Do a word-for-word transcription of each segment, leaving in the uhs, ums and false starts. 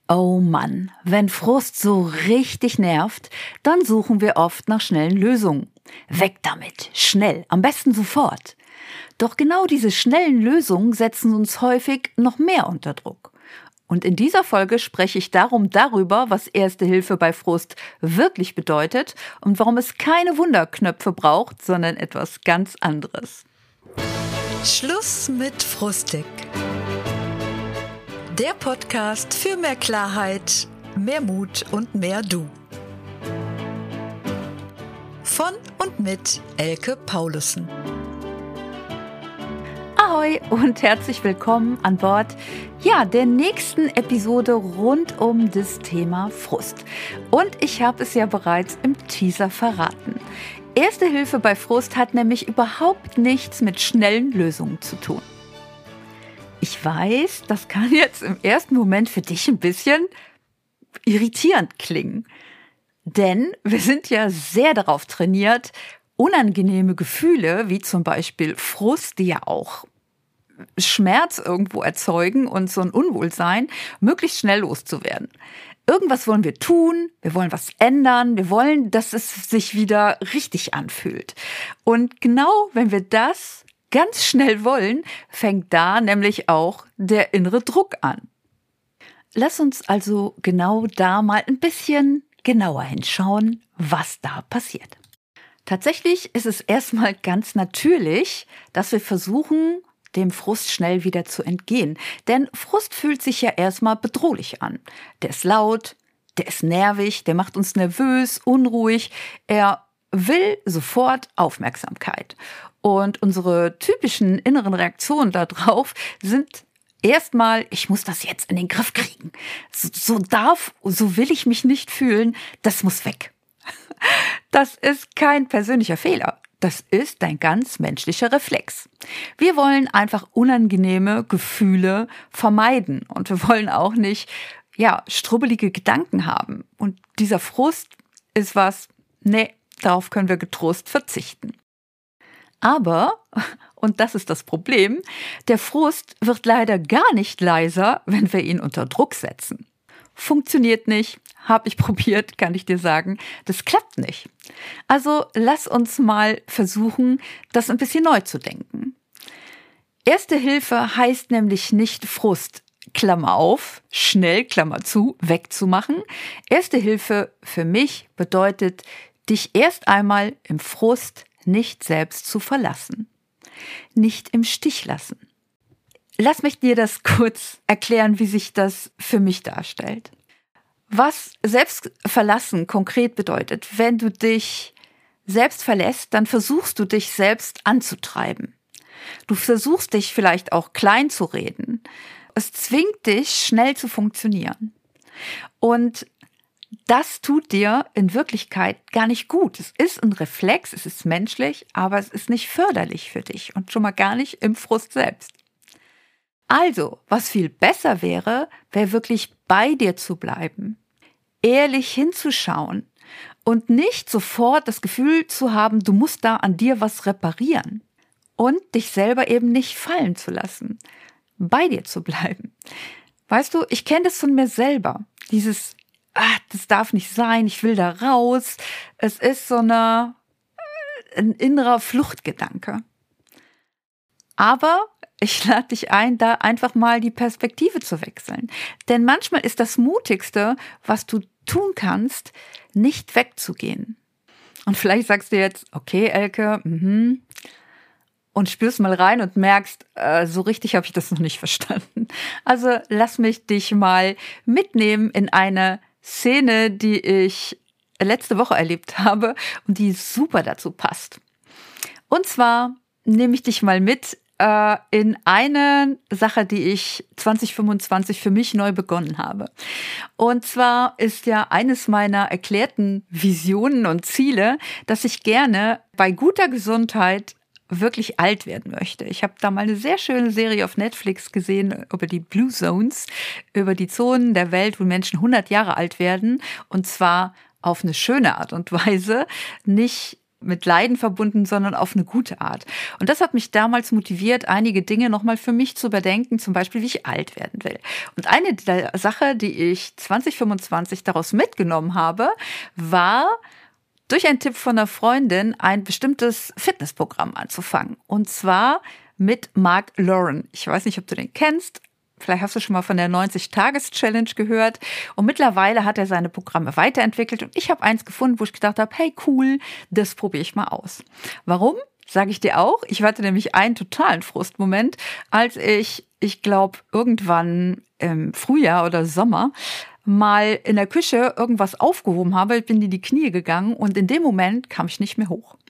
Oh Mann, wenn Frust so richtig nervt, dann suchen wir oft nach schnellen Lösungen. Weg damit, schnell, am besten sofort. Doch genau diese schnellen Lösungen setzen uns häufig noch mehr unter Druck. Und in dieser Folge spreche ich darum darüber, was Erste Hilfe bei Frust wirklich bedeutet und warum es keine Wunderknöpfe braucht, sondern etwas ganz anderes. Schluss mit Frustig. Der Podcast für mehr Klarheit, mehr Mut und mehr Du. Von und mit Elke Paulussen. Ahoi und herzlich willkommen an Bord ja, der nächsten Episode rund um das Thema Frust. Und ich habe es ja bereits im Teaser verraten. Erste Hilfe bei Frust hat nämlich überhaupt nichts mit schnellen Lösungen zu tun. Ich weiß, das kann jetzt im ersten Moment für dich ein bisschen irritierend klingen. Denn wir sind ja sehr darauf trainiert, unangenehme Gefühle, wie zum Beispiel Frust, die ja auch Schmerz irgendwo erzeugen und so ein Unwohlsein, möglichst schnell loszuwerden. Irgendwas wollen wir tun, wir wollen was ändern, wir wollen, dass es sich wieder richtig anfühlt. Und genau wenn wir das ganz schnell wollen, fängt da nämlich auch der innere Druck an. Lass uns also genau da mal ein bisschen genauer hinschauen, was da passiert. Tatsächlich ist es erstmal ganz natürlich, dass wir versuchen, dem Frust schnell wieder zu entgehen. Denn Frust fühlt sich ja erstmal bedrohlich an. Der ist laut, der ist nervig, der macht uns nervös, unruhig. Er will sofort Aufmerksamkeit. Und unsere typischen inneren Reaktionen darauf sind erstmal, ich muss das jetzt in den Griff kriegen. So, so darf, so will ich mich nicht fühlen, das muss weg. Das ist kein persönlicher Fehler. Das ist ein ganz menschlicher Reflex. Wir wollen einfach unangenehme Gefühle vermeiden und wir wollen auch nicht, ja, strubbelige Gedanken haben. Und dieser Frust ist was, nee, darauf können wir getrost verzichten. Aber, und das ist das Problem, der Frust wird leider gar nicht leiser, wenn wir ihn unter Druck setzen. Funktioniert nicht, habe ich probiert, kann ich dir sagen, das klappt nicht. Also lass uns mal versuchen, das ein bisschen neu zu denken. Erste Hilfe heißt nämlich nicht Frust, Klammer auf, schnell, Klammer zu, wegzumachen. Erste Hilfe für mich bedeutet, dich erst einmal im Frust nicht selbst zu verlassen, nicht im Stich lassen. Lass mich dir das kurz erklären, wie sich das für mich darstellt. Was selbst verlassen konkret bedeutet, wenn du dich selbst verlässt, dann versuchst du dich selbst anzutreiben. Du versuchst dich vielleicht auch klein zu reden. Es zwingt dich, schnell zu funktionieren. Und das tut dir in Wirklichkeit gar nicht gut. Es ist ein Reflex, es ist menschlich, aber es ist nicht förderlich für dich und schon mal gar nicht im Frust selbst. Also, was viel besser wäre, wäre wirklich bei dir zu bleiben, ehrlich hinzuschauen und nicht sofort das Gefühl zu haben, du musst da an dir was reparieren und dich selber eben nicht fallen zu lassen, bei dir zu bleiben. Weißt du, ich kenne das von mir selber, dieses Ah, das darf nicht sein, ich will da raus. Es ist so eine, ein innerer Fluchtgedanke. Aber ich lade dich ein, da einfach mal die Perspektive zu wechseln. Denn manchmal ist das Mutigste, was du tun kannst, nicht wegzugehen. Und vielleicht sagst du jetzt, okay, Elke, mhm, und spürst mal rein und merkst, äh, so richtig habe ich das noch nicht verstanden. Also lass mich dich mal mitnehmen in eine Szene, die ich letzte Woche erlebt habe und die super dazu passt. Und zwar nehme ich dich mal mit äh, in eine Sache, die ich zwanzig fünfundzwanzig für mich neu begonnen habe. Und zwar ist ja eines meiner erklärten Visionen und Ziele, dass ich gerne bei guter Gesundheit wirklich alt werden möchte. Ich habe da mal eine sehr schöne Serie auf Netflix gesehen über die Blue Zones, über die Zonen der Welt, wo Menschen hundert Jahre alt werden und zwar auf eine schöne Art und Weise, nicht mit Leiden verbunden, sondern auf eine gute Art. Und das hat mich damals motiviert, einige Dinge nochmal für mich zu überdenken, zum Beispiel, wie ich alt werden will. Und eine der Sachen, die ich zwanzig fünfundzwanzig daraus mitgenommen habe, war, durch einen Tipp von einer Freundin ein bestimmtes Fitnessprogramm anzufangen. Und zwar mit Mark Lauren. Ich weiß nicht, ob du den kennst. Vielleicht hast du schon mal von der neunzig-Tages-Challenge gehört. Und mittlerweile hat er seine Programme weiterentwickelt. Und ich habe eins gefunden, wo ich gedacht habe, hey cool, das probiere ich mal aus. Warum? Sage ich dir auch. Ich hatte nämlich einen totalen Frustmoment, als ich, ich glaube, irgendwann im Frühjahr oder Sommer mal in der Küche irgendwas aufgehoben habe. Ich bin in die Knie gegangen und in dem Moment kam ich nicht mehr hoch.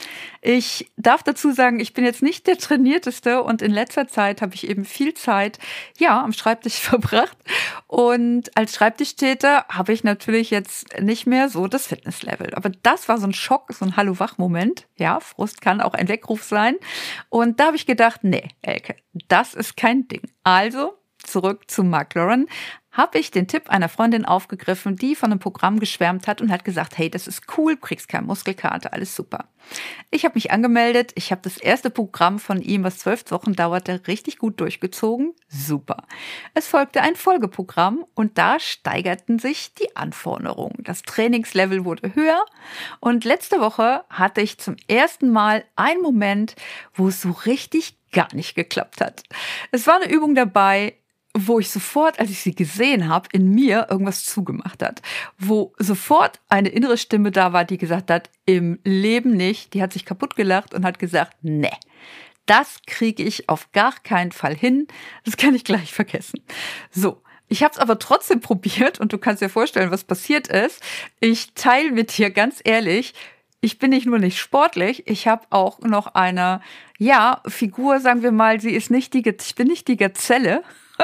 Ich darf dazu sagen, ich bin jetzt nicht der Trainierteste und in letzter Zeit habe ich eben viel Zeit, ja, am Schreibtisch verbracht. Und als Schreibtischtäter habe ich natürlich jetzt nicht mehr so das Fitnesslevel. Aber das war so ein Schock, so ein Hallo-Wach-Moment. Ja, Frust kann auch ein Weckruf sein. Und da habe ich gedacht, nee, Elke, das ist kein Ding. Also zurück zu Mark Lauren, habe ich den Tipp einer Freundin aufgegriffen, die von einem Programm geschwärmt hat und hat gesagt, hey, das ist cool, du kriegst keine Muskelkater, alles super. Ich habe mich angemeldet, ich habe das erste Programm von ihm, was zwölf Wochen dauerte, richtig gut durchgezogen, super. Es folgte ein Folgeprogramm und da steigerten sich die Anforderungen. Das Trainingslevel wurde höher und letzte Woche hatte ich zum ersten Mal einen Moment, wo es so richtig gar nicht geklappt hat. Es war eine Übung dabei, wo ich sofort, als ich sie gesehen habe, in mir irgendwas zugemacht hat. Wo sofort eine innere Stimme da war, die gesagt hat, im Leben nicht. Die hat sich kaputt gelacht und hat gesagt, nee, das kriege ich auf gar keinen Fall hin. Das kann ich gleich vergessen. So. Ich habe es aber trotzdem probiert und du kannst dir vorstellen, was passiert ist. Ich teile mit dir ganz ehrlich, ich bin nicht nur nicht sportlich, ich habe auch noch eine, ja, Figur, sagen wir mal, sie ist nicht die, ich bin nicht die Gazelle.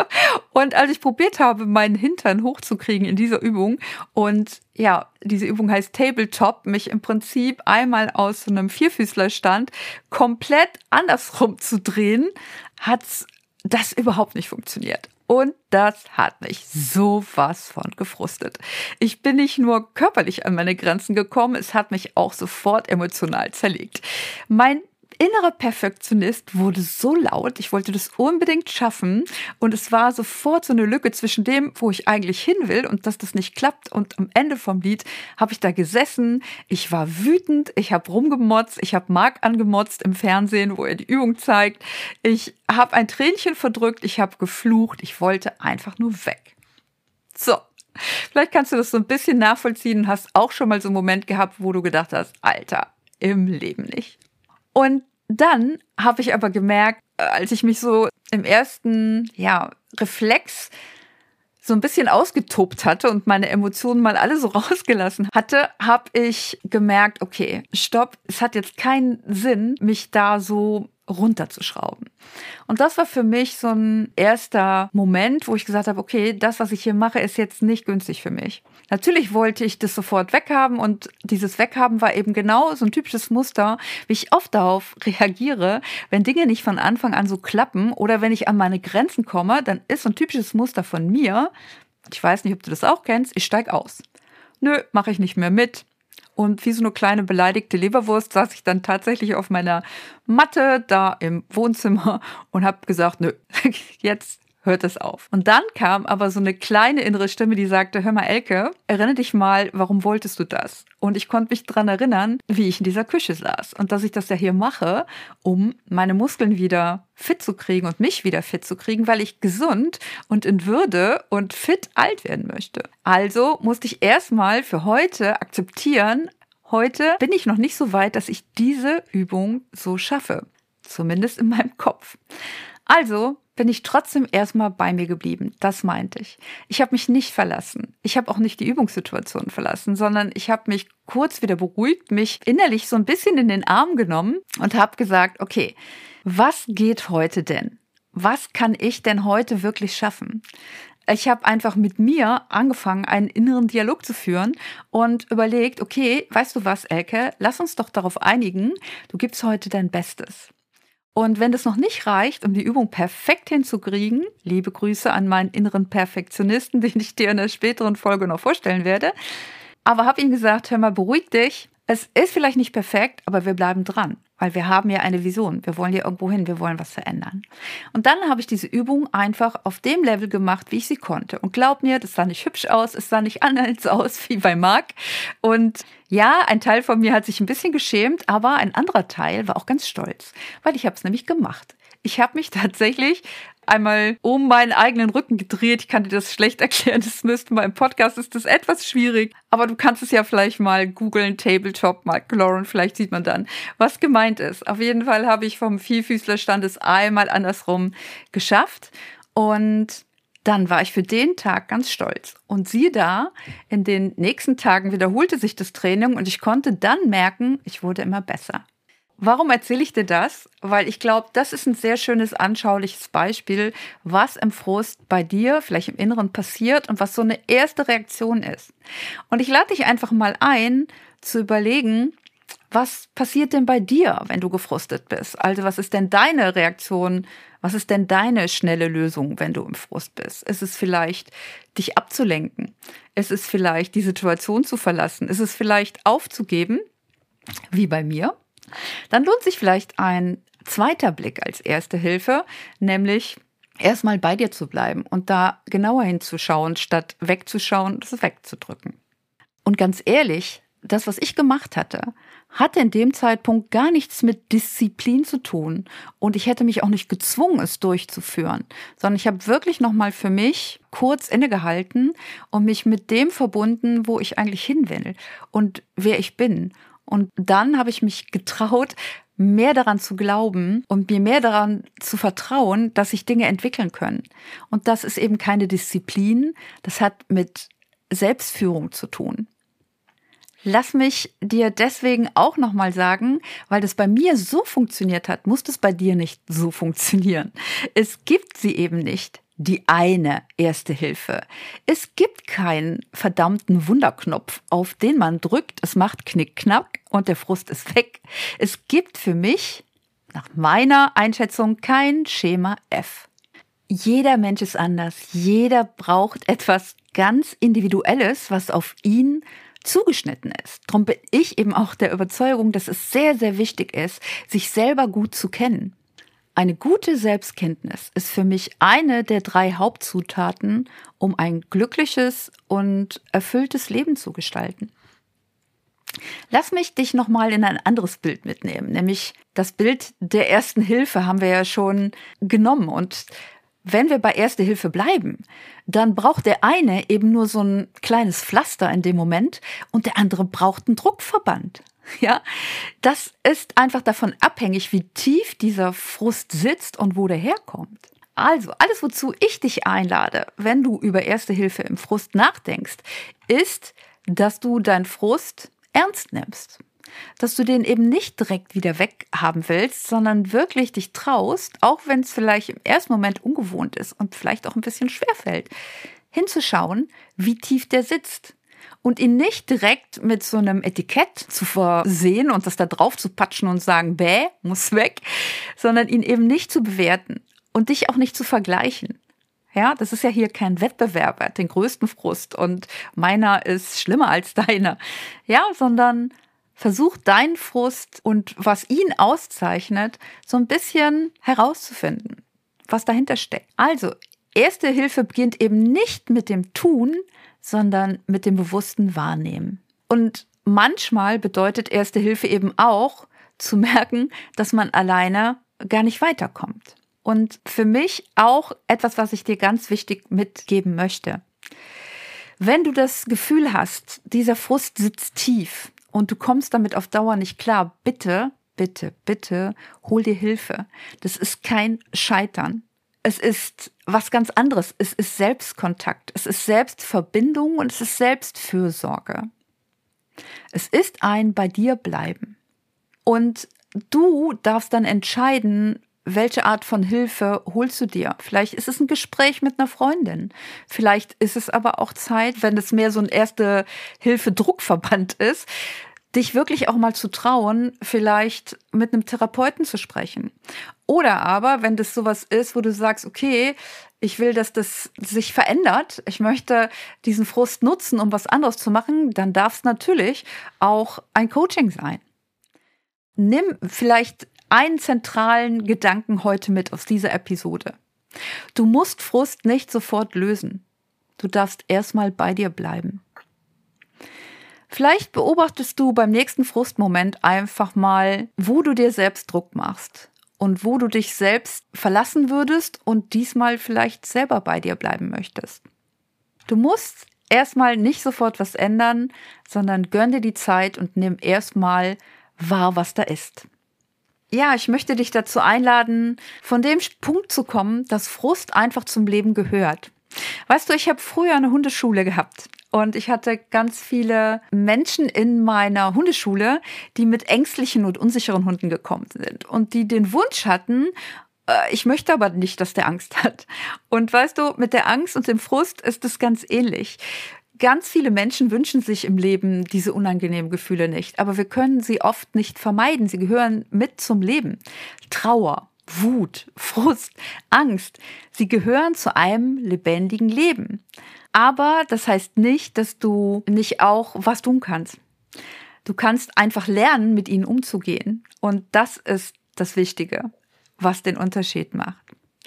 Und als ich probiert habe, meinen Hintern hochzukriegen in dieser Übung und ja, diese Übung heißt Tabletop, mich im Prinzip einmal aus so einem Vierfüßlerstand komplett andersrum zu drehen, hat das überhaupt nicht funktioniert. Und das hat mich sowas von gefrustet. Ich bin nicht nur körperlich an meine Grenzen gekommen, es hat mich auch sofort emotional zerlegt. Mein innerer Perfektionist wurde so laut, ich wollte das unbedingt schaffen und es war sofort so eine Lücke zwischen dem, wo ich eigentlich hin will und dass das nicht klappt und am Ende vom Lied habe ich da gesessen, ich war wütend, ich habe rumgemotzt, ich habe Mark angemotzt im Fernsehen, wo er die Übung zeigt, ich habe ein Tränchen verdrückt, ich habe geflucht, ich wollte einfach nur weg. So, vielleicht kannst du das so ein bisschen nachvollziehen und hast auch schon mal so einen Moment gehabt, wo du gedacht hast, Alter, im Leben nicht. Und dann habe ich aber gemerkt, als ich mich so im ersten ja, Reflex so ein bisschen ausgetobt hatte und meine Emotionen mal alle so rausgelassen hatte, habe ich gemerkt, okay, stopp, es hat jetzt keinen Sinn, mich da so runterzuschrauben. Und das war für mich so ein erster Moment, wo ich gesagt habe, okay, das, was ich hier mache, ist jetzt nicht günstig für mich. Natürlich wollte ich das sofort weghaben und dieses Weghaben war eben genau so ein typisches Muster, wie ich oft darauf reagiere, wenn Dinge nicht von Anfang an so klappen oder wenn ich an meine Grenzen komme, dann ist so ein typisches Muster von mir, ich weiß nicht, ob du das auch kennst, ich steig aus. Nö, mache ich nicht mehr mit. Und wie so eine kleine beleidigte Leberwurst saß ich dann tatsächlich auf meiner Matte da im Wohnzimmer und habe gesagt, nö, jetzt hört es auf. Und dann kam aber so eine kleine innere Stimme, die sagte, hör mal Elke, erinnere dich mal, warum wolltest du das? Und ich konnte mich dran erinnern, wie ich in dieser Küche saß und dass ich das ja hier mache, um meine Muskeln wieder fit zu kriegen und mich wieder fit zu kriegen, weil ich gesund und in Würde und fit alt werden möchte. Also musste ich erstmal für heute akzeptieren, heute bin ich noch nicht so weit, dass ich diese Übung so schaffe. Zumindest in meinem Kopf. Also bin ich trotzdem erstmal bei mir geblieben. Das meinte ich. Ich habe mich nicht verlassen. Ich habe auch nicht die Übungssituation verlassen, sondern ich habe mich kurz wieder beruhigt, mich innerlich so ein bisschen in den Arm genommen und habe gesagt, okay, was geht heute denn? Was kann ich denn heute wirklich schaffen? Ich habe einfach mit mir angefangen, einen inneren Dialog zu führen und überlegt, okay, weißt du was, Elke, lass uns doch darauf einigen, du gibst heute dein Bestes. Und wenn das noch nicht reicht, um die Übung perfekt hinzukriegen, liebe Grüße an meinen inneren Perfektionisten, den ich dir in der späteren Folge noch vorstellen werde, aber habe ihm gesagt, hör mal, beruhig dich, Es ist vielleicht nicht perfekt, aber wir bleiben dran, weil wir haben ja eine Vision. Wir wollen hier irgendwo hin, wir wollen was verändern. Und dann habe ich diese Übung einfach auf dem Level gemacht, wie ich sie konnte. Und glaub mir, das sah nicht hübsch aus, es sah nicht anders aus wie bei Marc. Und ja, ein Teil von mir hat sich ein bisschen geschämt, aber ein anderer Teil war auch ganz stolz, weil ich habe es nämlich gemacht. Ich habe mich tatsächlich einmal um meinen eigenen Rücken gedreht. Ich kann dir das schlecht erklären. Das müsste mal im Podcast, ist das etwas schwierig. Aber du kannst es ja vielleicht mal googeln, Tabletop, Marc Lauren. Vielleicht sieht man dann, was gemeint ist. Auf jeden Fall habe ich vom Vierfüßlerstand es einmal andersrum geschafft. Und dann war ich für den Tag ganz stolz. Und siehe da, in den nächsten Tagen wiederholte sich das Training und ich konnte dann merken, ich wurde immer besser. Warum erzähle ich dir das? Weil ich glaube, das ist ein sehr schönes, anschauliches Beispiel, was im Frust bei dir vielleicht im Inneren passiert und was so eine erste Reaktion ist. Und ich lade dich einfach mal ein, zu überlegen, was passiert denn bei dir, wenn du gefrustet bist? Also was ist denn deine Reaktion? Was ist denn deine schnelle Lösung, wenn du im Frust bist? Ist es vielleicht, dich abzulenken? Ist es vielleicht, die Situation zu verlassen? Ist es vielleicht aufzugeben, wie bei mir? Dann lohnt sich vielleicht ein zweiter Blick als erste Hilfe, nämlich erstmal bei dir zu bleiben und da genauer hinzuschauen, statt wegzuschauen, das wegzudrücken. Und ganz ehrlich, das, was ich gemacht hatte, hatte in dem Zeitpunkt gar nichts mit Disziplin zu tun und ich hätte mich auch nicht gezwungen, es durchzuführen, sondern ich habe wirklich nochmal für mich kurz innegehalten und mich mit dem verbunden, wo ich eigentlich hin will und wer ich bin. Und dann habe ich mich getraut, mehr daran zu glauben und mir mehr daran zu vertrauen, dass sich Dinge entwickeln können. Und das ist eben keine Disziplin, das hat mit Selbstführung zu tun. Lass mich dir deswegen auch nochmal sagen, weil das bei mir so funktioniert hat, muss das bei dir nicht so funktionieren. Es gibt sie eben nicht. Die eine erste Hilfe. Es gibt keinen verdammten Wunderknopf, auf den man drückt, es macht Knick-Knack und der Frust ist weg. Es gibt für mich, nach meiner Einschätzung, kein Schema F. Jeder Mensch ist anders. Jeder braucht etwas ganz Individuelles, was auf ihn zugeschnitten ist. Darum bin ich eben auch der Überzeugung, dass es sehr, sehr wichtig ist, sich selber gut zu kennen. Eine gute Selbstkenntnis ist für mich eine der drei Hauptzutaten, um ein glückliches und erfülltes Leben zu gestalten. Lass mich dich nochmal in ein anderes Bild mitnehmen, nämlich das Bild der Ersten Hilfe haben wir ja schon genommen. Und wenn wir bei Erste Hilfe bleiben, dann braucht der eine eben nur so ein kleines Pflaster in dem Moment und der andere braucht einen Druckverband. Ja, das ist einfach davon abhängig, wie tief dieser Frust sitzt und wo der herkommt. Also, alles, wozu ich dich einlade, wenn du über Erste Hilfe im Frust nachdenkst, ist, dass du deinen Frust ernst nimmst. Dass du den eben nicht direkt wieder weghaben willst, sondern wirklich dich traust, auch wenn es vielleicht im ersten Moment ungewohnt ist und vielleicht auch ein bisschen schwerfällt, hinzuschauen, wie tief der sitzt. Und ihn nicht direkt mit so einem Etikett zu versehen und das da drauf zu patschen und sagen, bäh, muss weg, sondern ihn eben nicht zu bewerten und dich auch nicht zu vergleichen. Ja, das ist ja hier kein Wettbewerb, er hat den größten Frust und meiner ist schlimmer als deiner. Ja, sondern versuch deinen Frust und was ihn auszeichnet, so ein bisschen herauszufinden, was dahinter steckt. Also, Erste Hilfe beginnt eben nicht mit dem Tun, sondern mit dem bewussten Wahrnehmen. Und manchmal bedeutet Erste Hilfe eben auch, zu merken, dass man alleine gar nicht weiterkommt. Und für mich auch etwas, was ich dir ganz wichtig mitgeben möchte. Wenn du das Gefühl hast, dieser Frust sitzt tief und du kommst damit auf Dauer nicht klar, bitte, bitte, bitte, hol dir Hilfe. Das ist kein Scheitern. Es ist was ganz anderes. Es ist Selbstkontakt, es ist Selbstverbindung und es ist Selbstfürsorge. Es ist ein bei dir bleiben. Und du darfst dann entscheiden, welche Art von Hilfe holst du dir. Vielleicht ist es ein Gespräch mit einer Freundin. Vielleicht ist es aber auch Zeit, wenn es mehr so ein Erste-Hilfe-Druckverband ist, dich wirklich auch mal zu trauen, vielleicht mit einem Therapeuten zu sprechen. Oder aber, wenn das sowas ist, wo du sagst, okay, Ich will, dass das sich verändert. Ich möchte diesen Frust nutzen, um was anderes zu machen. Dann darf es natürlich auch ein Coaching sein. Nimm vielleicht einen zentralen Gedanken heute mit aus dieser Episode. Du musst Frust nicht sofort lösen. Du darfst erstmal bei dir bleiben. Vielleicht beobachtest du beim nächsten Frustmoment einfach mal, wo du dir selbst Druck machst und wo du dich selbst verlassen würdest und diesmal vielleicht selber bei dir bleiben möchtest. Du musst erstmal nicht sofort was ändern, sondern gönn dir die Zeit und nimm erstmal wahr, was da ist. Ja, ich möchte dich dazu einladen, von dem Punkt zu kommen, dass Frust einfach zum Leben gehört. Weißt du, ich habe früher eine Hundeschule gehabt und ich hatte ganz viele Menschen in meiner Hundeschule, die mit ängstlichen und unsicheren Hunden gekommen sind und die den Wunsch hatten, äh, ich möchte aber nicht, dass der Angst hat. Und weißt du, mit der Angst und dem Frust ist es ganz ähnlich. Ganz viele Menschen wünschen sich im Leben diese unangenehmen Gefühle nicht, aber wir können sie oft nicht vermeiden. Sie gehören mit zum Leben. Trauer, Wut, Frust, Angst, sie gehören zu einem lebendigen Leben. Aber das heißt nicht, dass du nicht auch was tun kannst. Du kannst einfach lernen, mit ihnen umzugehen. Und das ist das Wichtige, was den Unterschied macht.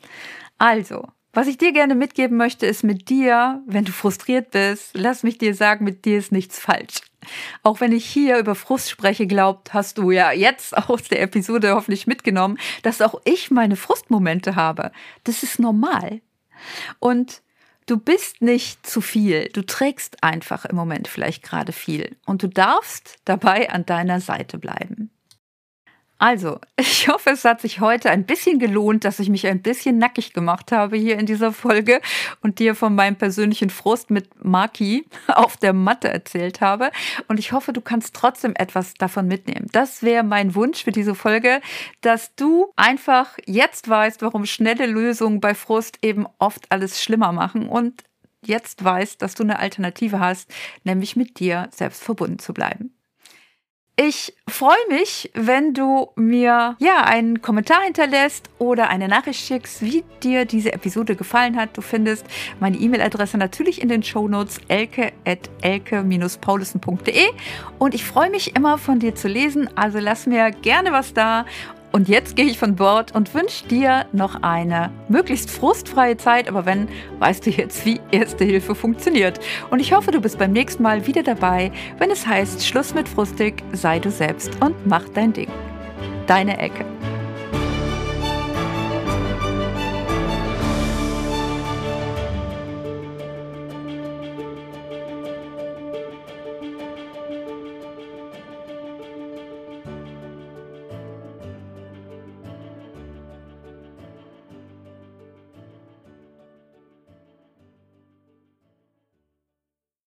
Also, was ich dir gerne mitgeben möchte, ist mit dir, wenn du frustriert bist, lass mich dir sagen, mit dir ist nichts falsch. Auch wenn ich hier über Frust spreche, glaubt, hast du ja jetzt aus der Episode hoffentlich mitgenommen, dass auch ich meine Frustmomente habe. Das ist normal. Und du bist nicht zu viel. Du trägst einfach im Moment vielleicht gerade viel. Und du darfst dabei an deiner Seite bleiben. Also, ich hoffe, es hat sich heute ein bisschen gelohnt, dass ich mich ein bisschen nackig gemacht habe hier in dieser Folge und dir von meinem persönlichen Frust mit Maki auf der Matte erzählt habe. Und ich hoffe, du kannst trotzdem etwas davon mitnehmen. Das wäre mein Wunsch für diese Folge, dass du einfach jetzt weißt, warum schnelle Lösungen bei Frust eben oft alles schlimmer machen und jetzt weißt, dass du eine Alternative hast, nämlich mit dir selbst verbunden zu bleiben. Ich freue mich, wenn du mir ja einen Kommentar hinterlässt oder eine Nachricht schickst, wie dir diese Episode gefallen hat. Du findest meine E-Mail-Adresse natürlich in den Shownotes elke at elke dash paulussen punkt de und ich freue mich immer von dir zu lesen, also lass mir gerne was da. Und jetzt gehe ich von Bord und wünsche dir noch eine möglichst frustfreie Zeit. Aber wenn, weißt du jetzt, wie Erste Hilfe funktioniert. Und ich hoffe, du bist beim nächsten Mal wieder dabei, wenn es heißt, Schluss mit Frustig, sei du selbst und mach dein Ding. Deine Elke.